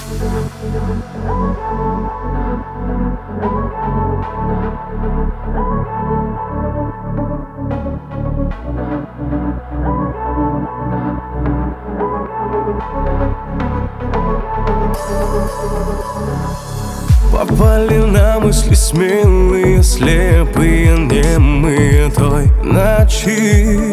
Попали на мысли смелые, слепые, немые той ночи.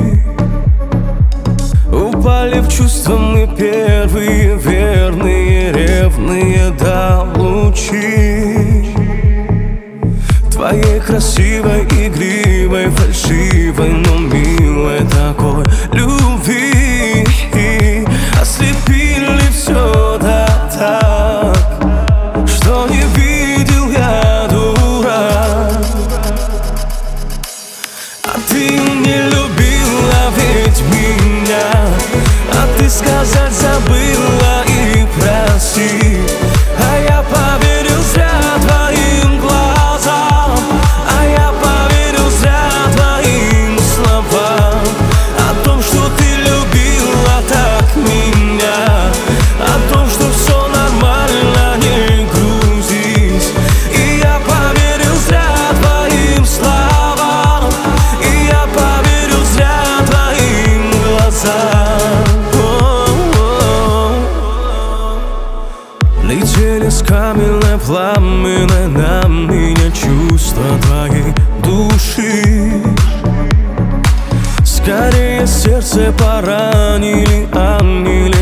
Упали в чувства мы первые, верные, ревные до лучи твоей красивой, игривой, фальшивой, но милой такой любви. Ослепили все да так, что не видел я, дурак. А ты не любила ведь меня, а ты сказать забыла и прости. А я поверил зря твоим глазам, а я поверил зря твоим словам. О том, что ты любила так меня, о том, что все нормально, не грузись. И я поверил зря твоим словам, и я поверил зря твоим глазам. Летели с каменной пламенной на меня чувства твоей души. Скорее сердце поранили ангелы